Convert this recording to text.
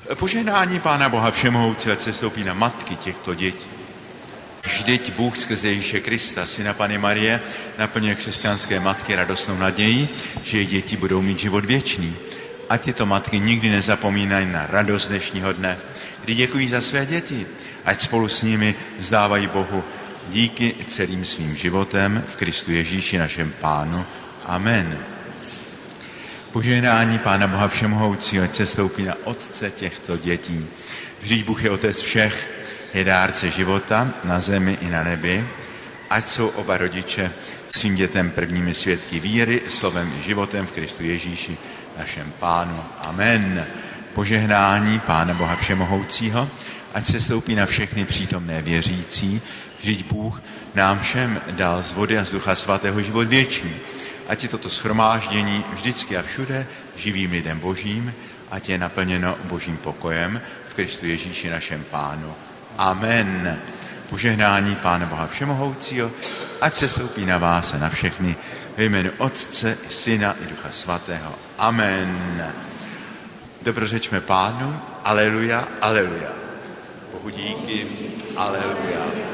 Požehnání Pána Boha Všemohoucího se stoupí na matky těchto dětí. Vždyť Bůh skrze Ježíše Krista, syna Panny Marie, naplňuje křesťanské matky radostnou naději, že jejich děti budou mít život věčný. A tyto matky nikdy nezapomínají na radost dnešního dne, kdy děkují za své děti, ať spolu s nimi vzdávají Bohu díky celým svým životem v Kristu Ježíši našem Pánu. Amen. Požehnání Pána Boha Všemohoucího, ať se stoupí na otce těchto dětí. Vždyť Bůh je otec všech, je dárce života na zemi i na nebi, ať jsou oba rodiče svým dětem prvními svědky víry, slovem i životem v Kristu Ježíši našem Pánu. Amen. Požehnání Pána Boha Všemohoucího, ať se stoupí na všechny přítomné věřící, vždyť Bůh nám všem dal z vody a z Ducha Svatého život věčný. Ať je toto shromáždění vždycky a všude živým lidem Božím, ať je naplněno Božím pokojem v Kristu Ježíši našem Pánu. Amen. Požehnání Pána Boha Všemohoucího, ať se stoupí na vás a na všechny ve jménu Otce, Syna i Ducha Svatého. Amen. Dobrořečme Pánu. Aleluja, aleluja. Bohu díky. Aleluja.